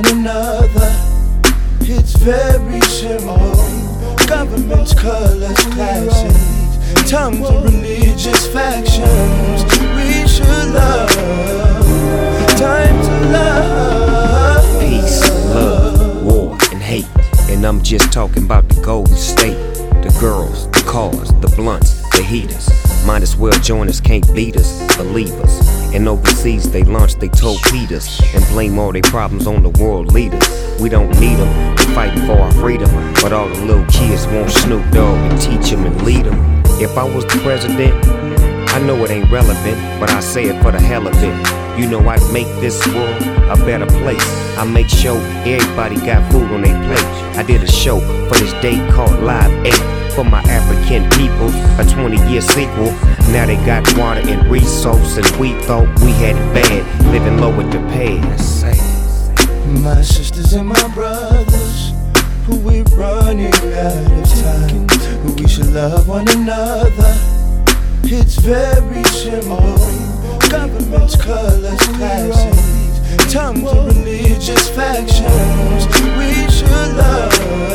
one another. It's very simple. Governments, colors, classes, tongues and religious factions. We should love. Time to love. Peace, love, war, and hate. And I'm just talking about the Golden State. The girls, the cars, the blunts, the heaters. Might as well join us, can't beat us, believe us. And overseas they launch they torpedoes and blame all their problems on the world leaders. We don't need them, we're fighting for our freedom. But all the little kids want Snoop Dogg and teach them and lead them. If I was the president, I know it ain't relevant, but I say it for the hell of it. You know I'd make this world a better place. I make sure everybody got food on their plate. I did a show for this day called Live 8 for my African peoples, a 20-year sequel. Now they got water and resources, and we thought we had it bad, living low with the past. My sisters and my brothers, who we running out of time, who we should love one another. It's very simple. Governments, colors, classes, tongues and religious factions. We should love.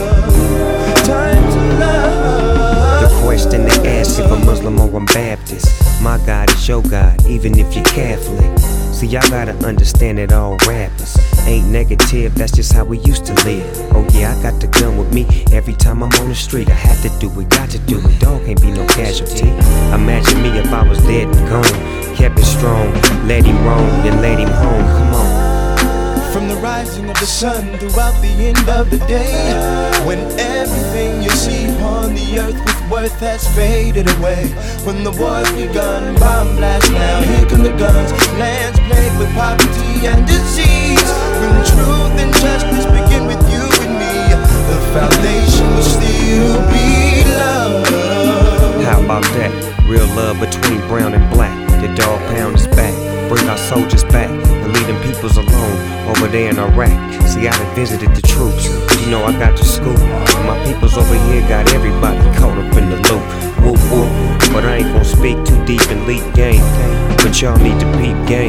Time to love. The question they ask if I'm Muslim or I'm Baptist. My God is your God, even if you're Catholic. See, y'all gotta understand that all rappers ain't negative, that's just how we used to live. Oh yeah, I got the gun with me every time I'm on the street. I had to do it, got to do it, dog can't be no casualty. Imagine me if I was dead and gone. Kept it strong, let him roam, then let him home, come on. From the rising of the sun throughout the end of the day, when everything you see on the earth with worth has faded away. When the war's begun, bomb blast now, here come the guns. Lands plagued with poverty and disease. When truth and justice begin with you and me, the foundation will still be love. How about that? Real love between brown and black. The dog pound is back. Bring our soldiers back and leave them peoples alone over there in Iraq. See, I done visited the troops. You know I got the scoop. And my peoples over here got everybody caught up in the loop. Whoop whoop. But I ain't gon' speak too deep and leak game. But y'all need to peep game.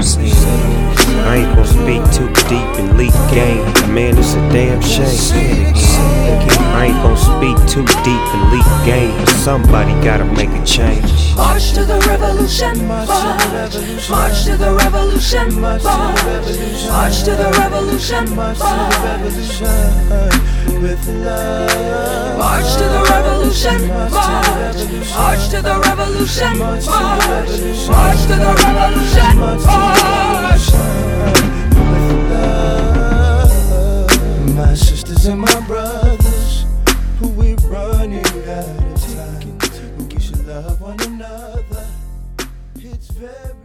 I ain't gon' speak too deep and leak game. Man, it's a damn shame. I ain't gon' speak too deep and leak game. But somebody gotta make a change. March to the revolution, march. March to the revolution, march. March to the revolution, march. With love. March to the revolution, march. March to the revolution, march. March to the revolution, march. With love. My sisters and my brothers, who we running out of time, who we should love one another. It's very